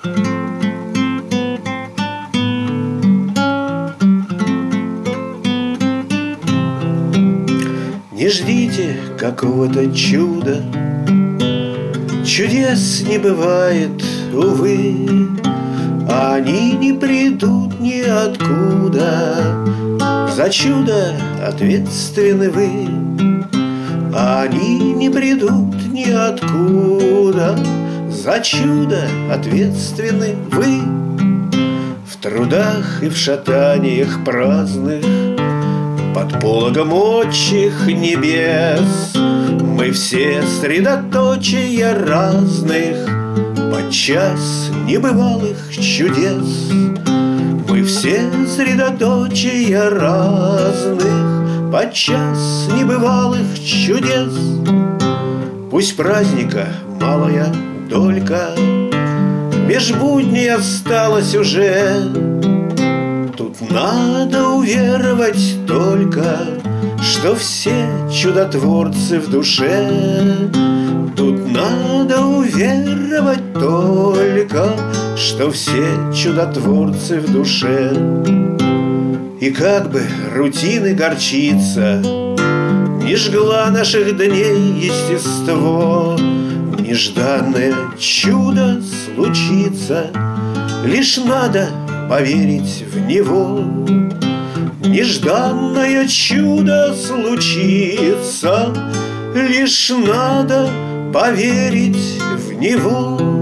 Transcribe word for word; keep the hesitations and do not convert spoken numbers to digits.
Не ждите какого-то чуда, чудес не бывает, увы, они не придут ниоткуда. За чудо ответственны вы, они не придут ниоткуда. За чудо ответственны вы. В трудах и в шатаниях праздных, под пологом отчих небес, мы все средоточия разных, подчас небывалых чудес. Мы все средоточия разных, подчас небывалых чудес. Пусть праздника малая долька, меж будней осталась уже. Тут надо уверовать только, что все чудотворцы в душе. Тут надо уверовать только, что все чудотворцы в душе. И как бы рутины горчица не жгла наших дней естество, нежданное чудо случится, лишь надо поверить в него. Нежданное чудо случится, лишь надо поверить в него.